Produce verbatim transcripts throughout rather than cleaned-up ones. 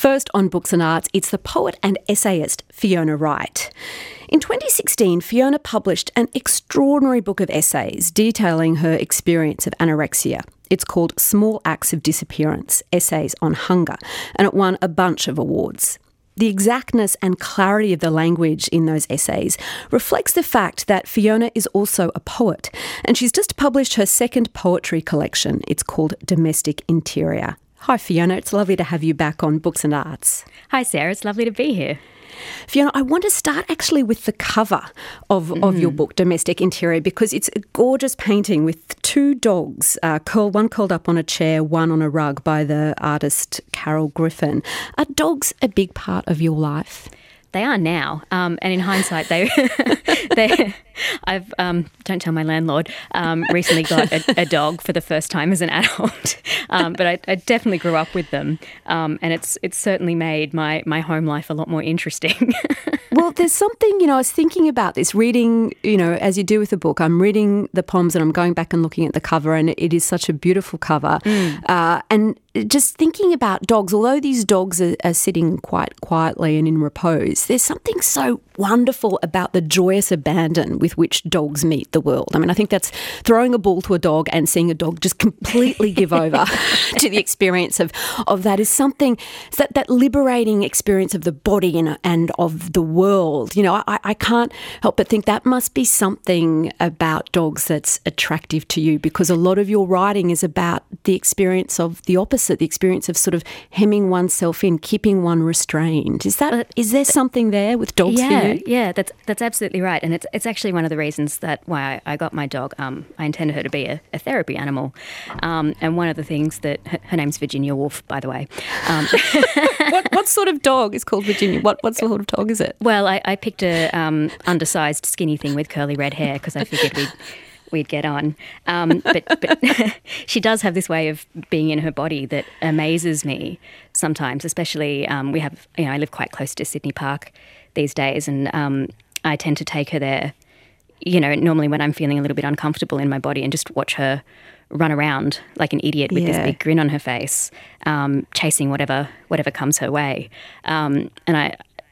First on Books and Arts, it's the poet and essayist Fiona Wright. In twenty sixteen, Fiona published an extraordinary book of essays detailing her experience of anorexia. It's called Small Acts of Disappearance, Essays on Hunger, and it won a bunch of awards. The exactness and clarity of the language in those essays reflects the fact that Fiona is also a poet, and she's just published her second poetry collection. It's called Domestic Interior. Hi Fiona, it's lovely to have you back on Books and Arts. Hi Sarah, it's lovely to be here. Fiona, I want to start actually with the cover of, mm. of your book, Domestic Interior, because it's a gorgeous painting with two dogs, uh, curled, one curled up on a chair, one on a rug by the artist Carol Griffin. Are dogs a big part of your life? They are now, um, and in hindsight, they, they, I've um, don't tell my landlord. Um, recently got a, a dog for the first time as an adult, um, but I, I definitely grew up with them, um, and it's it's certainly made my my home life a lot more interesting. Well, there's something, you know, I was thinking about this, reading, you know, as you do with the book, I'm reading the poems and I'm going back and looking at the cover, and it is such a beautiful cover. Mm. Uh, and just thinking about dogs, although these dogs are, are sitting quite quietly and in repose, there's something so wonderful about the joyous abandon with which dogs meet the world. I mean, I think that's throwing a ball to a dog and seeing a dog just completely give over to the experience of, of that is something, that, that liberating experience of the body and, and of the world. You know, I, I can't help but think that must be something about dogs that's attractive to you, because a lot of your writing is about the experience of the opposite, the experience of sort of hemming oneself in, keeping one restrained. Is that, is there something there with dogs yeah, for you? Yeah, that's that's absolutely right. And it's it's actually one of the reasons that why I, I got my dog. Um, I intended her to be a, a therapy animal. Um, and one of the things that, her, her name's Virginia Woolf, by the way. Um, what, what sort of dog is called Virginia? What, what sort of dog is it? Well, I, I picked a um, undersized, skinny thing with curly red hair because I figured we'd we'd get on. Um, but but she does have this way of being in her body that amazes me sometimes, especially um, we have, you know, I live quite close to Sydney Park these days, and um, I tend to take her there, you know, normally when I'm feeling a little bit uncomfortable in my body, and just watch her run around like an idiot with yeah. this big grin on her face, um, chasing whatever whatever comes her way. Um, and I,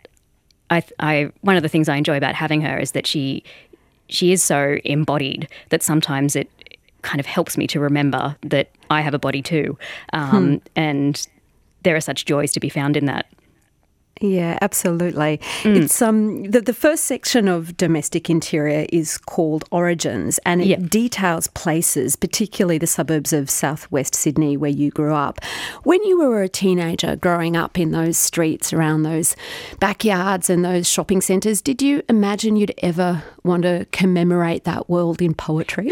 I, I, one of the things I enjoy about having her is that she she is so embodied that sometimes it kind of helps me to remember that I have a body too, um, hmm. and there are such joys to be found in that. Yeah, absolutely. Mm. It's um the, the first section of Domestic Interior is called Origins, and it yep. details places, particularly the suburbs of southwest Sydney where you grew up. When you were a teenager growing up in those streets around those backyards and those shopping centres, did you imagine you'd ever want to commemorate that world in poetry?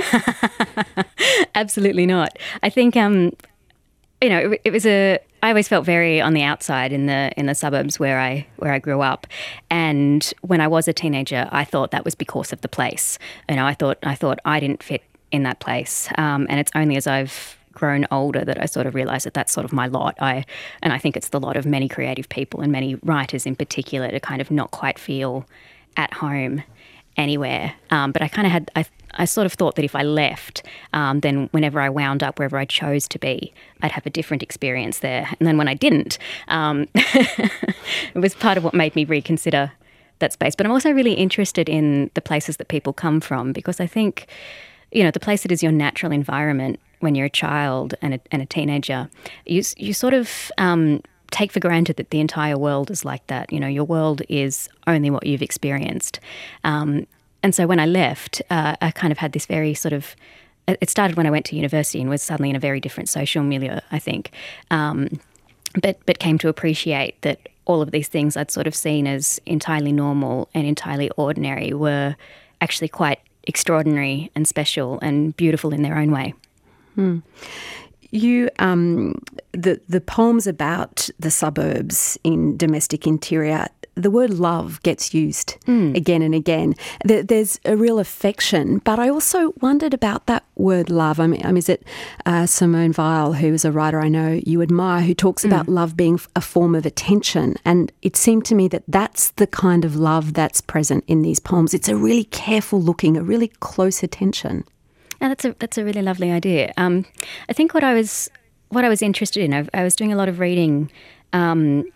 Absolutely not. I think um you know, it, it was a. I always felt very on the outside in the in the suburbs where I where I grew up, and when I was a teenager, I thought that was because of the place. You know, I thought I thought I didn't fit in that place, um, and it's only as I've grown older that I sort of realised that that's sort of my lot. I and I think it's the lot of many creative people and many writers in particular to kind of not quite feel at home anywhere. Um, but I kind of had. I, I sort of thought that if I left, um, then whenever I wound up wherever I chose to be, I'd have a different experience there. And then when I didn't, um, it was part of what made me reconsider that space. But I'm also really interested in the places that people come from, because I think, you know, the place that is your natural environment when you're a child and a, and a teenager, you, you sort of um, take for granted that the entire world is like that. You know, your world is only what you've experienced. Um, And so when I left, uh, I kind of had this very sort of, it started when I went to university and was suddenly in a very different social milieu, I think, um, but but came to appreciate that all of these things I'd sort of seen as entirely normal and entirely ordinary were actually quite extraordinary and special and beautiful in their own way. Hmm. You, um, the the poems about the suburbs in Domestic Interior, the word love gets used mm. again and again. There, there's a real affection, but I also wondered about that word love. I mean, I mean is it uh, Simone Weil, who is a writer I know you admire, who talks mm. about love being a form of attention, and it seemed to me that that's the kind of love that's present in these poems. It's a really careful looking, a really close attention. Oh, that's a that's a really lovely idea. Um, I think what I was what I was interested in, I, I was doing a lot of reading um,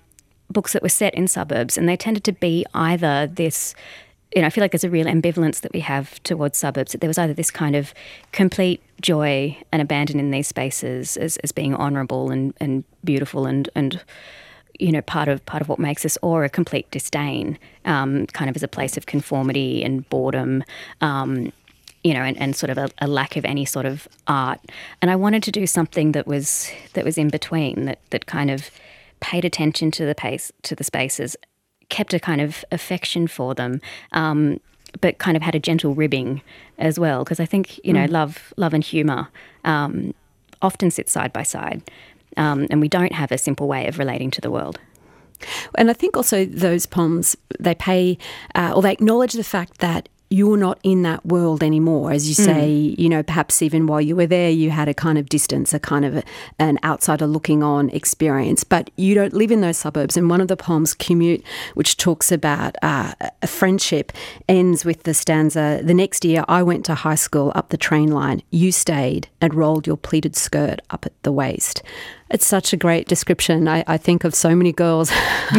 books that were set in suburbs, and they tended to be either this, you know, I feel like there's a real ambivalence that we have towards suburbs. That there was either this kind of complete joy and abandon in these spaces as, as being honourable and, and beautiful and, and you know, part of part of what makes us, or a complete disdain, um, kind of as a place of conformity and boredom, um, you know, and, and sort of a, a lack of any sort of art. And I wanted to do something that was that was in between, that that kind of paid attention to the pace to the spaces, kept a kind of affection for them, um, but kind of had a gentle ribbing as well. Because I think, you know, mm. love love and humour um, often sit side by side. Um, and we don't have a simple way of relating to the world. And I think also those poems, they pay, uh, or they acknowledge the fact that you're not in that world anymore. As you say, mm. you know, perhaps even while you were there, you had a kind of distance, a kind of a, an outsider looking on experience, but you don't live in those suburbs. And one of the poems, Commute, which talks about uh, a friendship, ends with the stanza, "The next year I went to high school up the train line. You stayed and rolled your pleated skirt up at the waist." It's such a great description. I, I think of so many girls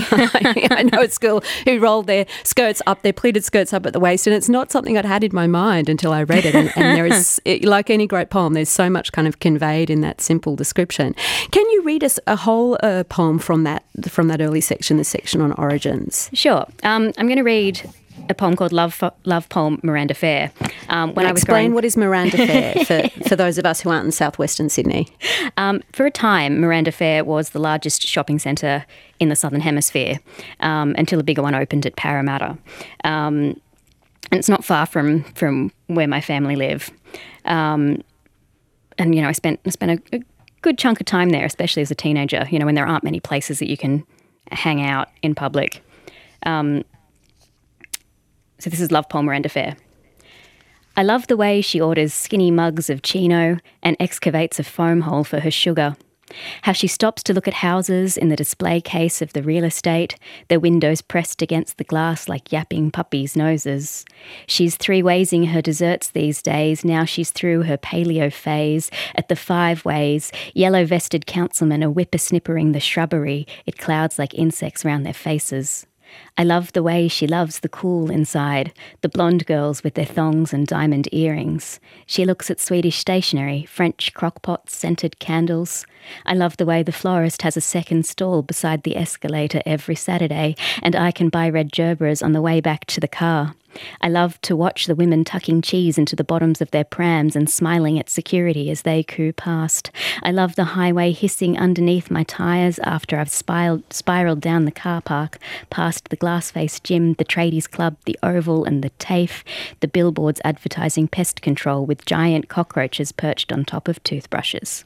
I know at school who rolled their skirts up, their pleated skirts up at the waist, and it's not something I'd had in my mind until I read it. And, and there is, it, like any great poem, there's so much kind of conveyed in that simple description. Can you read us a whole uh, poem from that from that early section, the section on origins? Sure. Um, I'm going to read a poem called Love Love Poem Miranda Fair. Um, when now I was explain growing... what is Miranda Fair for, for those of us who aren't in southwestern Sydney. Um, for a time, Miranda Fair was the largest shopping centre in the Southern Hemisphere um, until a bigger one opened at Parramatta. Um, and it's not far from, from where my family live. Um, and, you know, I spent, I spent a, a good chunk of time there, especially as a teenager, you know, when there aren't many places that you can hang out in public. Um So this is Love Poem Miranda Fair. I love the way she orders skinny mugs of Chino and excavates a foam hole for her sugar. How she stops to look at houses in the display case of the real estate, their windows pressed against the glass like yapping puppies' noses. She's three-waysing her desserts these days. Now she's through her paleo phase. At the Five Ways, yellow-vested councilmen are whippersnippering the shrubbery. It clouds like insects round their faces. I love the way she loves the cool inside, the blonde girls with their thongs and diamond earrings. She looks at Swedish stationery, French crockpots, scented candles. I love the way the florist has a second stall beside the escalator every Saturday, and I can buy red gerbers on the way back to the car. I love to watch the women tucking cheese into the bottoms of their prams and smiling at security as they coo past. I love the highway hissing underneath my tyres after I've spiraled, spiraled down the car park, past the glass-faced gym, the tradies club, the Oval and the TAFE, the billboards advertising pest control with giant cockroaches perched on top of toothbrushes.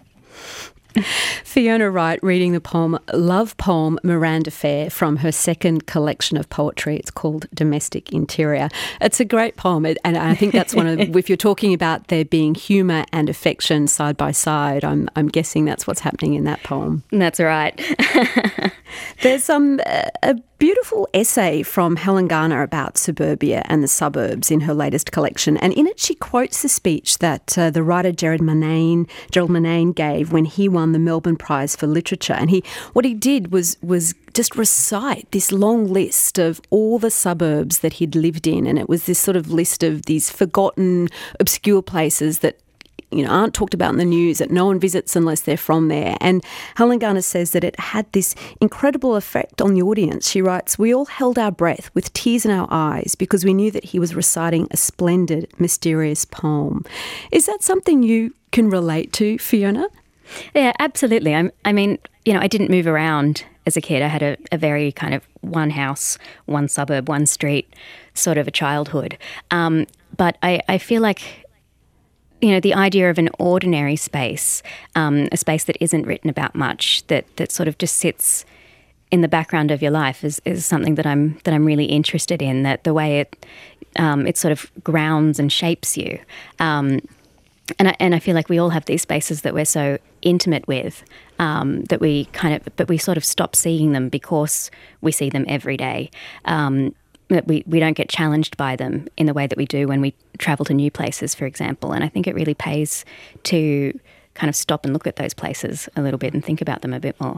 Fiona Wright reading the poem Love Poem Miranda Fair from her second collection of poetry. It's called Domestic Interior. It's a great poem, and I think that's one of the, if you're talking about there being humour and affection side by side, I'm I'm guessing that's what's happening in that poem. That's right. There's um, a beautiful essay from Helen Garner about suburbia and the suburbs in her latest collection, and in it she quotes the speech that uh, the writer Gerard Murnane, Gerald Murnane gave when he won the Melbourne Prize for Literature. And he, what he did was was just recite this long list of all the suburbs that he'd lived in, and it was this sort of list of these forgotten, obscure places that, you know, aren't talked about in the news, that no one visits unless they're from there. And Helen Garner says that it had this incredible effect on the audience. She writes, "We all held our breath with tears in our eyes because we knew that he was reciting a splendid, mysterious poem." Is that something you can relate to, Fiona? Yeah, absolutely. I'm, I mean, you know, I didn't move around as a kid. I had a, a very kind of one house, one suburb, one street sort of a childhood. Um, but I, I feel like, you know, the idea of an ordinary space, um, a space that isn't written about much, that that sort of just sits in the background of your life, is, is something that I'm that I'm really interested in. That the way it um, it sort of grounds and shapes you, um, and I, and I feel like we all have these spaces that we're so intimate with, um, that we kind of, but we sort of stop seeing them because we see them every day. Um, We, we don't get challenged by them in the way that we do when we travel to new places, for example. And I think it really pays to kind of stop and look at those places a little bit and think about them a bit more.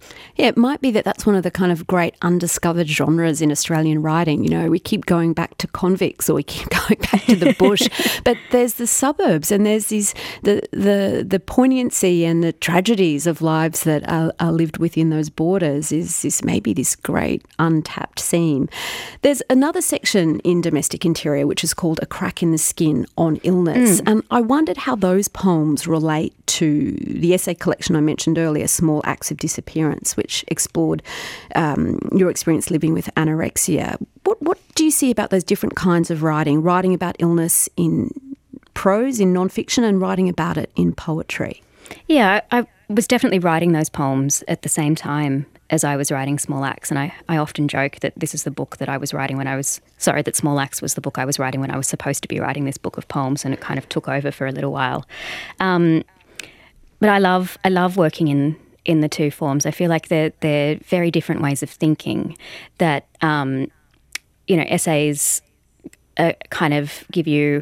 Yeah, it might be that that's one of the kind of great undiscovered genres in Australian writing. You know, we keep going back to convicts or we keep going back to the bush, but there's the suburbs and there's these the the the poignancy and the tragedies of lives that are, are lived within those borders is, is maybe this great untapped seam. There's another section in Domestic Interior which is called A Crack in the Skin on Illness, mm. and I wondered how those poems relate to the essay collection I mentioned earlier, Small Acts of Disappearance, which which explored um, your experience living with anorexia. What what do you see about those different kinds of writing? Writing about illness in prose, in non-fiction, and writing about it in poetry? Yeah, I, I was definitely writing those poems at the same time as I was writing Small Acts, and I, I often joke that this is the book that I was writing when I was, sorry, that Small Acts was the book I was writing when I was supposed to be writing this book of poems, and it kind of took over for a little while. Um, but I love I love working in in the two forms. I feel like they're, they're very different ways of thinking that, um, you know, essays uh, kind of give you,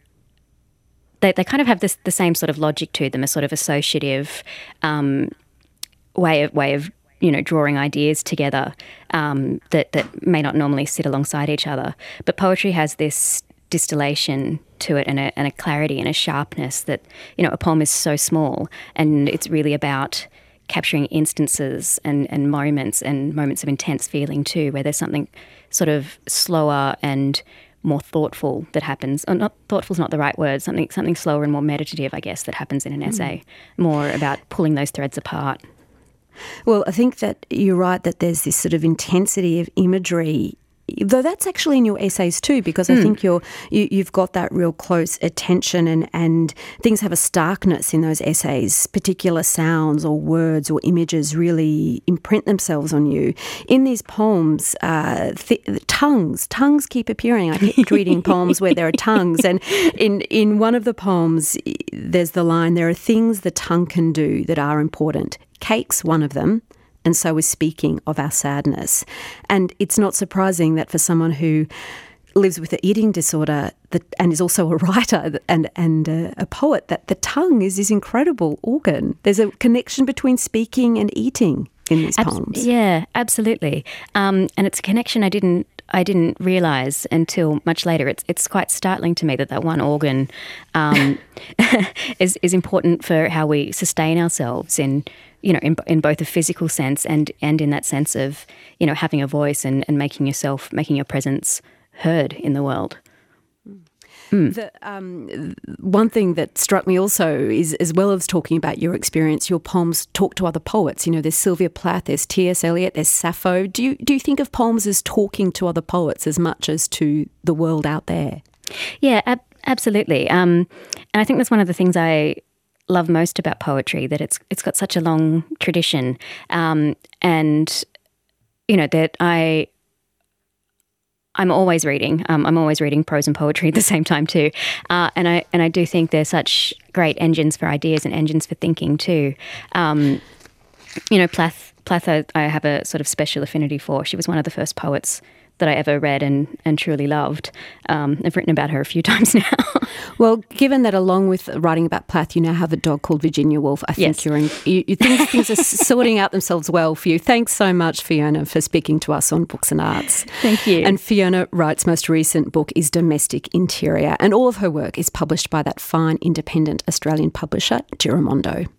they, they kind of have this the same sort of logic to them, a sort of associative um, way of, way of, you know, drawing ideas together um, that, that may not normally sit alongside each other. But poetry has this distillation to it and a, and a clarity and a sharpness that, you know, a poem is so small and it's really about capturing instances and, and moments and moments of intense feeling too, where there's something sort of slower and more thoughtful that happens. Or not thoughtful is not the right word. Something something slower and more meditative, I guess, that happens in an essay. Mm. More about pulling those threads apart. Well, I think that you're right that there's this sort of intensity of imagery, though that's actually in your essays too, because mm. I think you're, you, you've got that real close attention and, and things have a starkness in those essays. Particular sounds or words or images really imprint themselves on you. In these poems, uh, th- tongues, tongues keep appearing. I keep reading poems where there are tongues, and in, in one of the poems there's the line, there are things the tongue can do that are important. Cake's one of them. And so we're speaking of our sadness. And it's not surprising that for someone who lives with an eating disorder that, and is also a writer and, and a, a poet, that the tongue is this incredible organ. There's a connection between speaking and eating in these Abs- poems. Yeah, absolutely. Um, and it's a connection I didn't I didn't realise until much later. It's it's quite startling to me that that one organ um, is is important for how we sustain ourselves in, you know, in, in both a physical sense and, and in that sense of, you know, having a voice and, and making yourself, making your presence heard in the world. Mm. The, um, one thing that struck me also is, as well as talking about your experience, your poems talk to other poets. You know, there's Sylvia Plath, there's T S Eliot, there's Sappho. Do you, do you think of poems as talking to other poets as much as to the world out there? Yeah, ab- absolutely. Um, and I think that's one of the things I love most about poetry, that it's it's got such a long tradition, um, and you know that I I'm always reading. Um, I'm always reading prose and poetry at the same time too, uh, and I and I do think they're such great engines for ideas and engines for thinking too. Um, you know, Plath Plath I, I have a sort of special affinity for. She was one of the first poets that I ever read and, and truly loved. Um, I've written about her a few times now. Well, given that along with writing about Plath, you now have a dog called Virginia Woolf, I think yes. you're in, you, you think things are sorting out themselves well for you. Thanks so much, Fiona, for speaking to us on Books and Arts. Thank you. And Fiona Wright's most recent book is Domestic Interior, and all of her work is published by that fine independent Australian publisher, Giramondo.